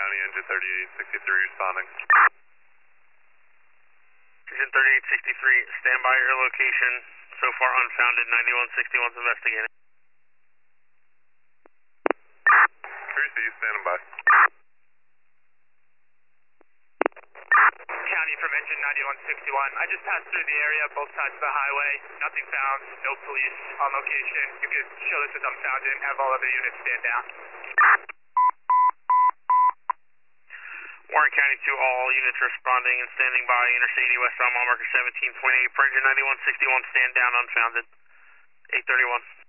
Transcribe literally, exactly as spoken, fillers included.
County, engine thirty-eight sixty-three responding. Engine thirty-eight sixty-three, stand by your location. So far unfounded, ninety-one sixty-one's investigating. Tracy, standing by. County from engine ninety-one sixty-one. I just passed through the area, both sides of the highway. Nothing found, no police on location. You can show this as unfounded and have all other units stand down. Warren County to all units responding and standing by. Interstate eighty westbound mile marker seventeen point eight for engine ninety-one sixty-one, stand down unfounded. eight thirty-one.